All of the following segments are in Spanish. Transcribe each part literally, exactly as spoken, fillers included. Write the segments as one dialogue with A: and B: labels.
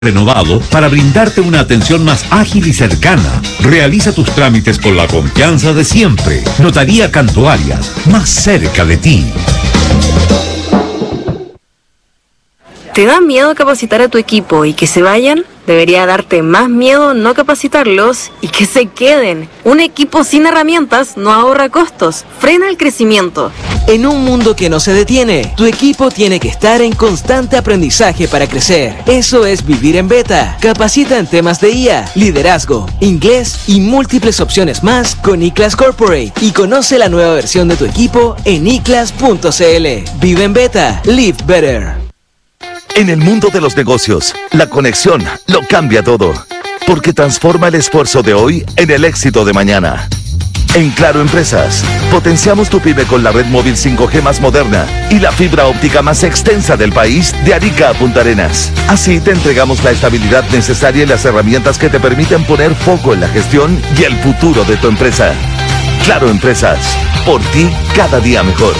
A: renovado para brindarte una atención más ágil y cercana. Realiza tus trámites con la confianza de siempre. Notaría Canto Arias, más cerca de ti.
B: ¿Te da miedo capacitar a tu equipo y que se vayan? Debería darte más miedo no capacitarlos y que se queden. Un equipo sin herramientas no ahorra costos, frena el crecimiento.
C: En un mundo que no se detiene, tu equipo tiene que estar en constante aprendizaje para crecer. Eso es vivir en beta. Capacita en temas de I A, liderazgo, inglés y múltiples opciones más con iClass Corporate y conoce la nueva versión de tu equipo en i class punto c l. Vive en beta, live better.
D: En el mundo de los negocios, la conexión lo cambia todo, porque transforma el esfuerzo de hoy en el éxito de mañana. En Claro Empresas, potenciamos tu pyme con la red móvil cinco G más moderna y la fibra óptica más extensa del país de Arica a Punta Arenas. Así te entregamos la estabilidad necesaria y las herramientas que te permiten poner foco en la gestión y el futuro de tu empresa. Claro Empresas, por ti cada día mejor.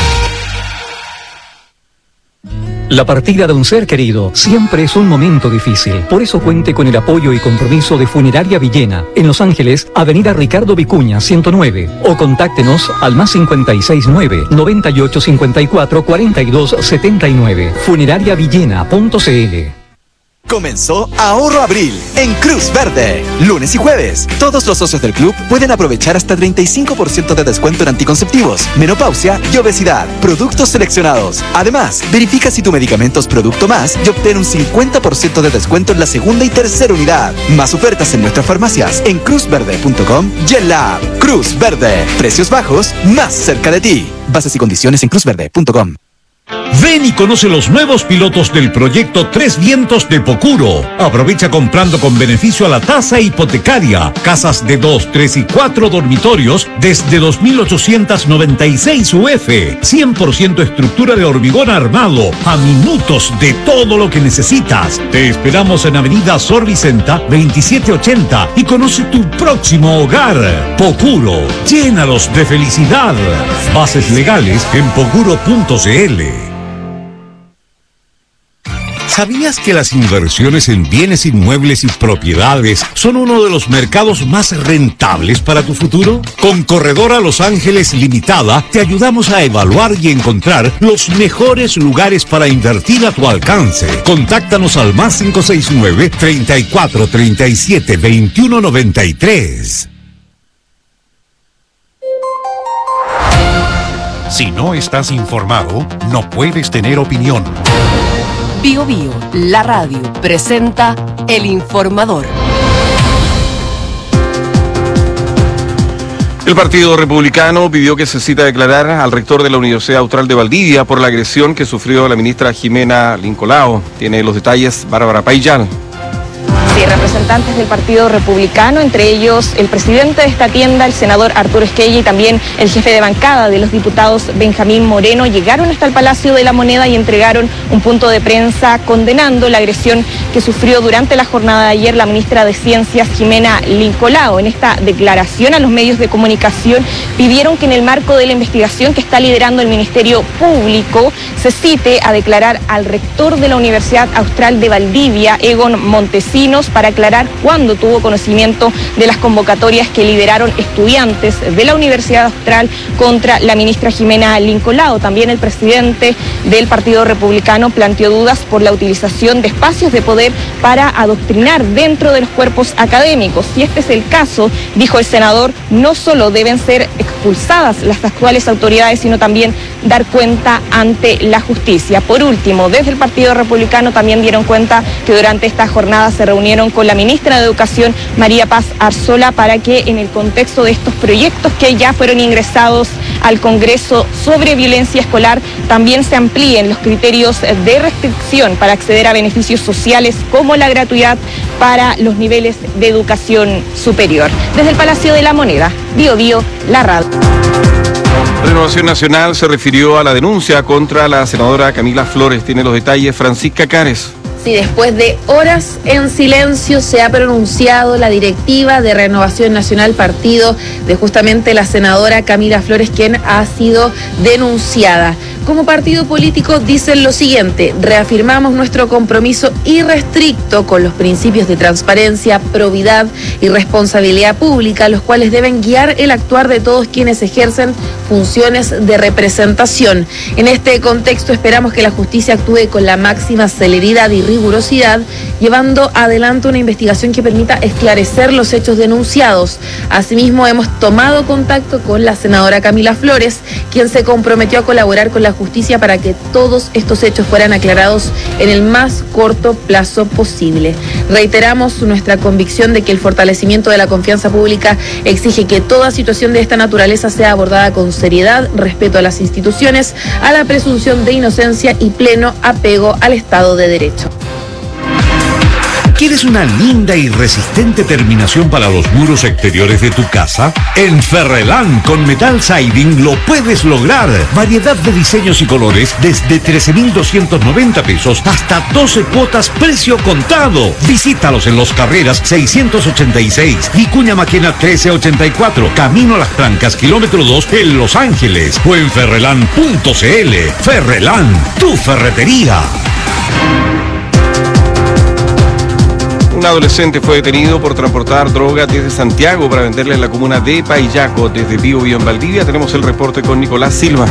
E: La partida de un ser querido siempre es un momento difícil. Por eso cuente con el apoyo y compromiso de Funeraria Villena, en Los Ángeles, Avenida Ricardo Vicuña, ciento nueve. O contáctenos al más cincuenta y seis nueve, noventa y ocho cincuenta y cuatro, cuarenta y dos setenta y nueve. funeraria villena punto c l.
F: Comenzó Ahorro Abril en Cruz Verde. Lunes y jueves, todos los socios del club pueden aprovechar hasta treinta y cinco por ciento de descuento en anticonceptivos, menopausia y obesidad. Productos seleccionados. Además, verifica si tu medicamento es Producto Más y obtén un cincuenta por ciento de descuento en la segunda y tercera unidad. Más ofertas en nuestras farmacias en cruz verde punto com y en la app. Cruz Verde. Precios bajos más cerca de ti. Bases y condiciones en cruz verde punto com.
A: Ven y conoce los nuevos pilotos del proyecto Tres Vientos de Pocuro. Aprovecha comprando con beneficio a la tasa hipotecaria. Casas de dos, tres y cuatro dormitorios desde dos mil ochocientos noventa y seis U F. cien por ciento estructura de hormigón armado. A minutos de todo lo que necesitas. Te esperamos en Avenida Sor Vicenta veintisiete ochenta y conoce tu próximo hogar. Pocuro. Llénalos de felicidad. Bases legales en pocuro punto c l. ¿Sabías que las inversiones en bienes inmuebles y propiedades son uno de los mercados más rentables para tu futuro? Con Corredora Los Ángeles Limitada te ayudamos a evaluar y encontrar los mejores lugares para invertir a tu alcance. Contáctanos al más cinco seis nueve, treinta y cuatro, treinta y siete, veintiuno noventa y tres.
G: Si no estás informado, no puedes tener opinión.
H: Bio Bio, la radio, presenta El Informador.
I: El Partido Republicano pidió que se cita a declarar al rector de la Universidad Austral de Valdivia por la agresión que sufrió la ministra Jimena Lincolao. Tiene los detalles Bárbara Payán.
J: Sí, representantes del Partido Republicano, entre ellos el presidente de esta tienda, el senador Arturo Esquella, y también el jefe de bancada de los diputados, Benjamín Moreno, llegaron hasta el Palacio de la Moneda y entregaron un punto de prensa condenando la agresión que sufrió durante la jornada de ayer la ministra de Ciencias, Jimena Lincolao. En esta declaración a los medios de comunicación pidieron que en el marco de la investigación que está liderando el Ministerio Público se cite a declarar al rector de la Universidad Austral de Valdivia, Egon Montesinos, para aclarar cuándo tuvo conocimiento de las convocatorias que lideraron estudiantes de la Universidad Austral contra la ministra Jimena Lincolao. También el presidente del Partido Republicano planteó dudas por la utilización de espacios de poder para adoctrinar dentro de los cuerpos académicos. Si este es el caso, dijo el senador, no solo deben ser expulsadas las actuales autoridades, sino también dar cuenta ante la justicia. Por último, desde el Partido Republicano también dieron cuenta que durante esta jornada se reunieron con la ministra de Educación, María Paz Arzola, para que en el contexto de estos proyectos que ya fueron ingresados al Congreso sobre violencia escolar, también se amplíen los criterios de restricción para acceder a beneficios sociales como la gratuidad para los niveles de educación superior. Desde el Palacio de la Moneda, Bio Bio, la radio.
I: Renovación Nacional se refirió a la denuncia contra la senadora Camila Flores. Tiene los detalles Francisca Cares.
K: Sí, después de horas en silencio se ha pronunciado la directiva de Renovación Nacional, partido de justamente la senadora Camila Flores, quien ha sido denunciada. Como partido político dicen lo siguiente: reafirmamos nuestro compromiso irrestricto con los principios de transparencia, probidad y responsabilidad pública, los cuales deben guiar el actuar de todos quienes ejercen funciones de representación. En este contexto esperamos que la justicia actúe con la máxima celeridad y rigurosidad, llevando adelante una investigación que permita esclarecer los hechos denunciados. Asimismo, hemos tomado contacto con la senadora Camila Flores, quien se comprometió a colaborar con la justicia para que todos estos hechos fueran aclarados en el más corto plazo posible. Reiteramos nuestra convicción de que el fortalecimiento de la confianza pública exige que toda situación de esta naturaleza sea abordada con seriedad, respeto a las instituciones, a la presunción de inocencia y pleno apego al Estado de Derecho.
A: ¿Quieres una linda y resistente terminación para los muros exteriores de tu casa? En Ferrelán con Metal Siding lo puedes lograr. Variedad de diseños y colores desde trece mil doscientos noventa pesos hasta doce cuotas precio contado. Visítalos en Los Carreras seiscientos ochenta y seis, Vicuña Maquena trece ochenta y cuatro, Camino a las Trancas, kilómetro dos en Los Ángeles, o en ferrelán punto cl. Ferrelán, tu ferretería.
I: Un adolescente fue detenido por transportar droga desde Santiago para venderla en la comuna de Paillaco. Desde Bío Bío en Valdivia tenemos el reporte con Nicolás Silva.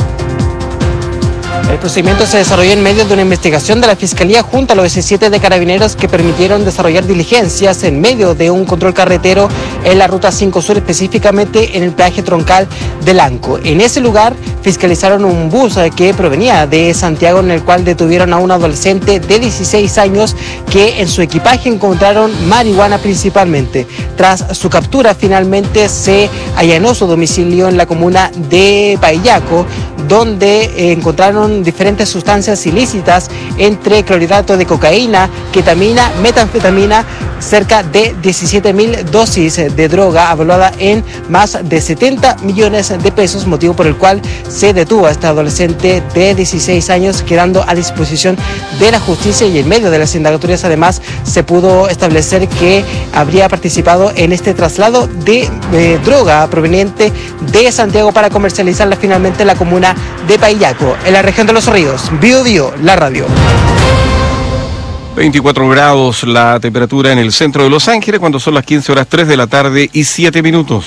L: El procedimiento se desarrolló en medio de una investigación de la Fiscalía junto a los diecisiete de Carabineros que permitieron desarrollar diligencias en medio de un control carretero en la Ruta cinco Sur, específicamente en el peaje troncal de Lanco. En ese lugar fiscalizaron un bus que provenía de Santiago, en el cual detuvieron a un adolescente de dieciséis años que en su equipaje encontraron marihuana principalmente. Tras su captura, finalmente se allanó su domicilio en la comuna de Paillaco, donde encontraron diferentes sustancias ilícitas, entre clorhidrato de cocaína, ketamina, metanfetamina, cerca de diecisiete mil dosis de droga evaluada en más de setenta millones de pesos, motivo por el cual se detuvo a este adolescente de dieciséis años, quedando a disposición de la justicia, y en medio de las indagatorias además se pudo establecer que habría participado en este traslado de eh, droga proveniente de Santiago para comercializarla finalmente en la comuna de Paillaco, en la región de Los Ríos. Bío Bío, la radio.
I: veinticuatro grados la temperatura en el centro de Los Ángeles cuando son las quince horas tres de la tarde y siete minutos.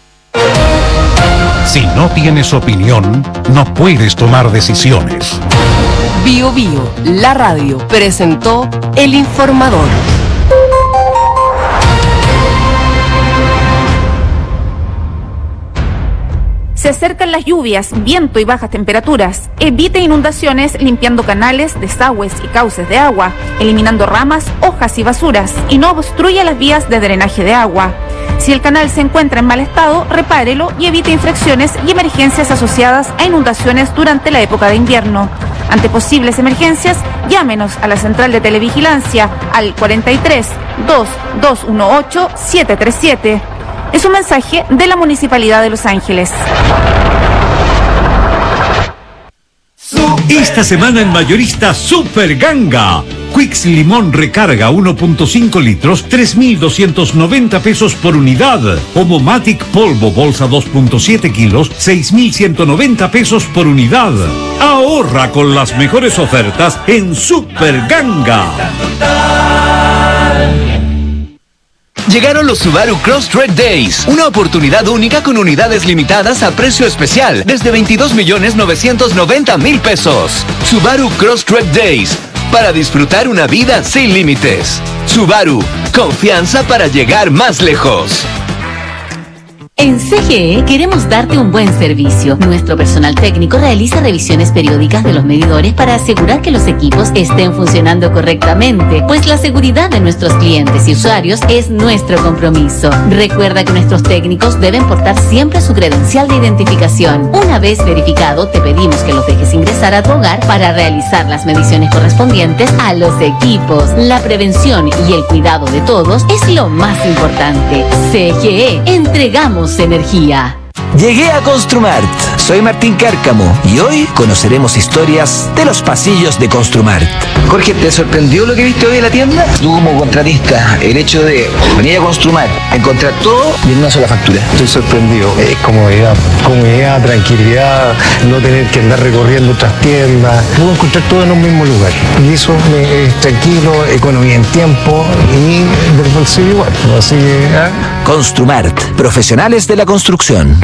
G: Si no tienes opinión, no puedes tomar decisiones.
H: Bío Bío, la radio, presentó El Informador.
M: Se acercan las lluvias, viento y bajas temperaturas. Evite inundaciones limpiando canales, desagües y cauces de agua, eliminando ramas, hojas y basuras, y no obstruya las vías de drenaje de agua. Si el canal se encuentra en mal estado, repárelo y evite infracciones y emergencias asociadas a inundaciones durante la época de invierno. Ante posibles emergencias, llámenos a la central de televigilancia al cuarenta y tres, dos, dos uno ocho, siete tres siete. Es un mensaje de la Municipalidad de Los Ángeles.
A: Esta semana en Mayorista Super Ganga. Quicks Limón Recarga uno punto cinco litros, tres mil doscientos noventa pesos por unidad. Homomatic Polvo Bolsa dos punto siete kilos, seis mil ciento noventa pesos por unidad. Ahorra con las mejores ofertas en Super Ganga.
N: Llegaron los Subaru Crosstrek Days, una oportunidad única con unidades limitadas a precio especial desde veintidós millones novecientos noventa mil pesos. Subaru Crosstrek Days, para disfrutar una vida sin límites. Subaru, confianza para llegar más lejos.
O: En C G E queremos darte un buen servicio. Nuestro personal técnico realiza revisiones periódicas de los medidores para asegurar que los equipos estén funcionando correctamente, pues la seguridad de nuestros clientes y usuarios es nuestro compromiso. Recuerda que nuestros técnicos deben portar siempre su credencial de identificación. Una vez verificado, te pedimos que los dejes ingresar a tu hogar para realizar las mediciones correspondientes a los equipos. La prevención y el cuidado de todos es lo más importante. C G E, entregamos energía.
C: Llegué a Construmart.
P: soy Martín Cárcamo y hoy conoceremos historias de los pasillos de Construmart.
Q: Jorge, ¿te sorprendió lo que viste hoy en la tienda? Tú como contratista, el hecho de venir a Construmart, encontrar todo y en una sola factura.
R: Estoy sorprendido. Es comodidad, comodidad, tranquilidad, no tener que andar recorriendo otras tiendas. Puedo encontrar todo en un mismo lugar. Y eso me, es tranquilo, economía en tiempo y del bolsillo igual. Así que, ¿eh?
P: Construmart, profesionales de la construcción.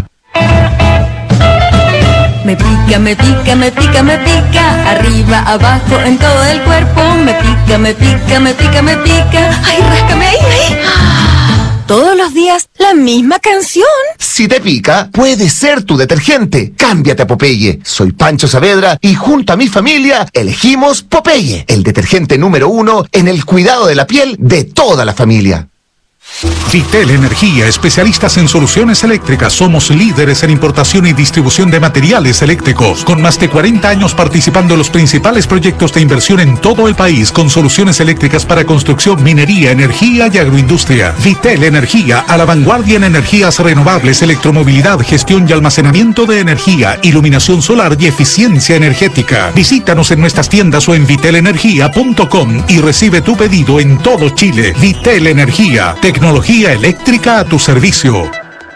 S: Me pica, me pica, me pica, me pica, arriba, abajo, en todo el cuerpo. Me pica, me pica, me pica, me pica. Ay, ráscame ahí, ahí. Todos los días la misma canción.
T: Si te pica, puede ser tu detergente. Cámbiate a Popeye. Soy Pancho Saavedra y junto a mi familia elegimos Popeye, el detergente número uno en el cuidado de la piel de toda la familia.
G: Vitel Energía, especialistas en soluciones eléctricas. Somos líderes en importación y distribución de materiales eléctricos, con más de cuarenta años participando en los principales proyectos de inversión en todo el país, con soluciones eléctricas para construcción, minería, energía y agroindustria. Vitel Energía, a la vanguardia en energías renovables, electromovilidad, gestión y almacenamiento de energía, iluminación solar y eficiencia energética. Visítanos en nuestras tiendas o en vitel energía punto com y recibe tu pedido en todo Chile. Vitel Energía, tecnología eléctrica a tu servicio.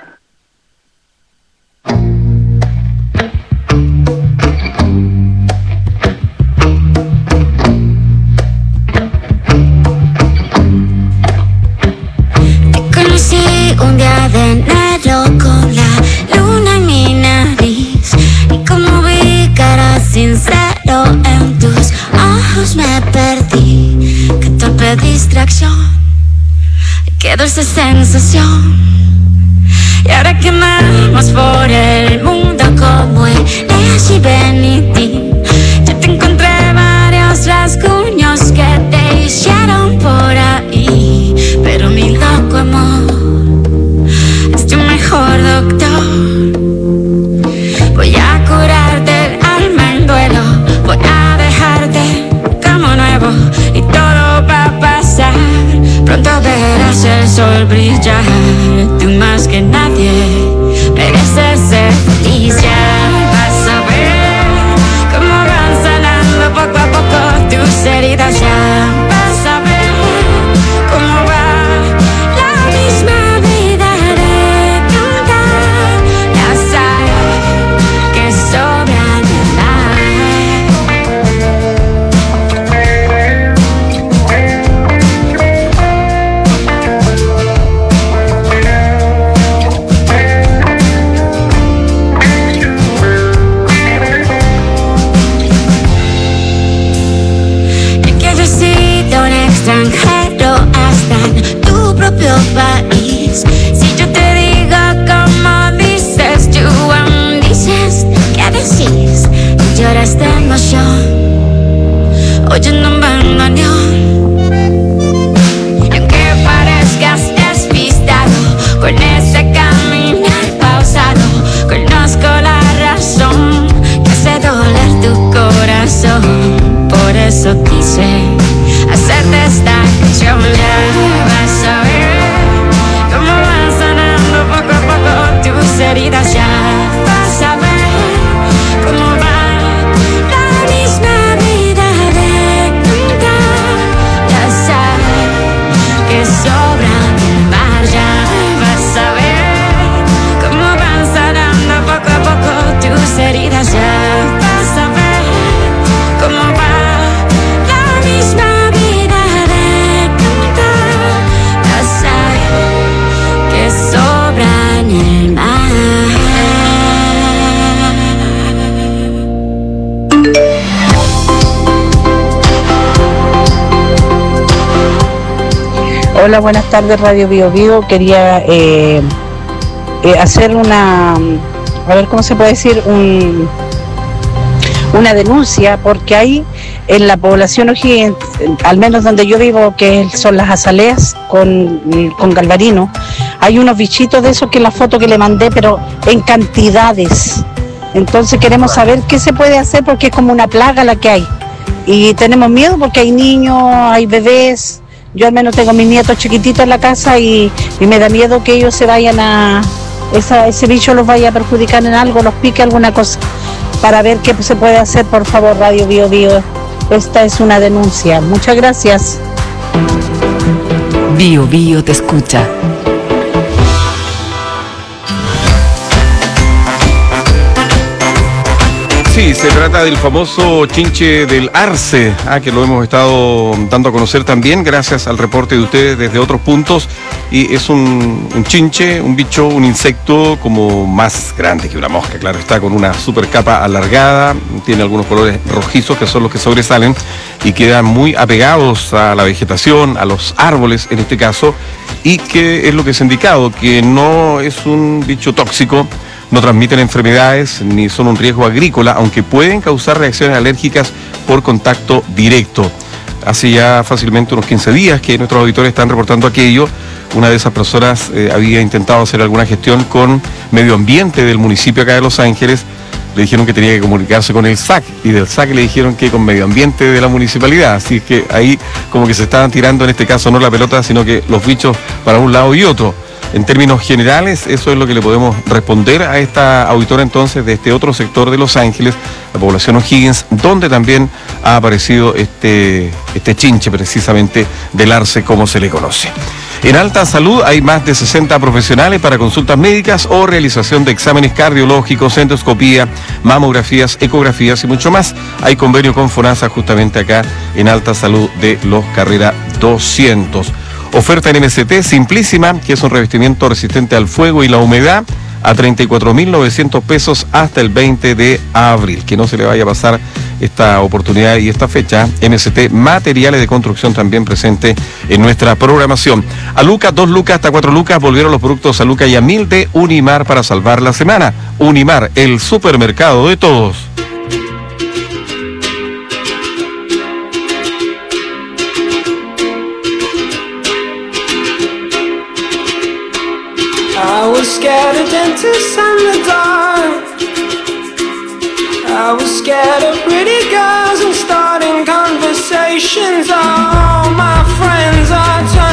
U: Te conocí un día de enero con la luna en mi nariz y como vi cara sincero en tus ojos me perdí. Qué torpe distracción. Qué dulce sensación. Y ahora que vamos por el mundo como el Lazy Benity, yo te encontré varios rasguños que te hicieron por ahí. Pero mi loco amor es tu mejor doctor. Voy a curarte el alma en duelo. Voy a dejarte como nuevo y todo va a pasar. Pronto verás el sol brillar. Tú más que nadie mereces ser feliz. Ya vas a ver cómo van sanando poco a poco tus heridas. Ya vas a ver cómo va la misma vida de cantar. Ya sabes que sobra nada. Extranjero hasta en tu propio país. Si yo te digo como dices, tú aún dices, ¿qué decís? Y lloras de emoción oyendo un bandoneón. Y aunque parezcas despistado con ese caminar pausado, conozco la razón que hace doler tu corazón. Por eso quise hacerte esta canción. Ya vas a ver cómo van sanando poco a poco tus heridas. Ya vas a ver cómo va la misma vida de cantar. Ya sabes que sobra el mar. Ya vas a ver cómo van sanando poco a poco tus heridas. Ya vas a ver cómo va la misma vida de cantar. Ya sabes que sobra en el mar.
V: Hola, buenas tardes, Radio Bio Bio. Quería eh, eh, hacer una, a ver cómo se puede decir, un, una denuncia, porque hay en la población O'Higgins, al menos donde yo vivo, que son las azaleas con, con Galvarino, hay unos bichitos de esos que en la foto que le mandé, pero en cantidades. Entonces queremos saber qué se puede hacer, porque es como una plaga la que hay. Y tenemos miedo porque hay niños, hay bebés. Yo al menos tengo mis nietos chiquititos en la casa y, y me da miedo que ellos se vayan a esa, ese bicho los vaya a perjudicar en algo, los pique alguna cosa, para ver qué se puede hacer, por favor, Radio Bio Bio. Esta es una denuncia. Muchas gracias.
H: Bio Bio te escucha.
I: Sí, se trata del famoso chinche del arce, ah, que lo hemos estado dando a conocer también gracias al reporte de ustedes desde otros puntos. Y es un, un chinche, un bicho, un insecto como más grande que una mosca, claro, está con una super capa alargada, tiene algunos colores rojizos que son los que sobresalen y quedan muy apegados a la vegetación, a los árboles en este caso, y que es lo que se ha indicado, que no es un bicho tóxico. No transmiten enfermedades ni son un riesgo agrícola, aunque pueden causar reacciones alérgicas por contacto directo. Hace ya fácilmente unos quince días que nuestros auditores están reportando aquello. Una de esas personas eh, había intentado hacer alguna gestión con medio ambiente del municipio acá de Los Ángeles. Le dijeron que tenía que comunicarse con el S A C y del S A C le dijeron que con medio ambiente de la municipalidad. Así que ahí como que se estaban tirando en este caso no la pelota, sino que los bichos para un lado y otro. En términos generales, eso es lo que le podemos responder a esta auditora entonces de este otro sector de Los Ángeles, la población O'Higgins, donde también ha aparecido este, este chinche precisamente del arce, como se le conoce. En Alta Salud hay más de sesenta profesionales para consultas médicas o realización de exámenes cardiológicos, endoscopía, mamografías, ecografías y mucho más. Hay convenio con FONASA justamente acá en Alta Salud de Los Carrera doscientos. Oferta en M S T Simplísima, que es un revestimiento resistente al fuego y la humedad, a treinta y cuatro mil novecientos pesos hasta el veinte de abril. Que no se le vaya a pasar esta oportunidad y esta fecha. M S T Materiales de Construcción también presente en nuestra programación. A lucas, dos lucas hasta cuatro lucas, volvieron los productos a lucas y a mil de Unimar para salvar la semana. Unimar, el supermercado de todos.
B: I was scared of dentists and the dark. I was scared of pretty girls and starting conversations. All my friends are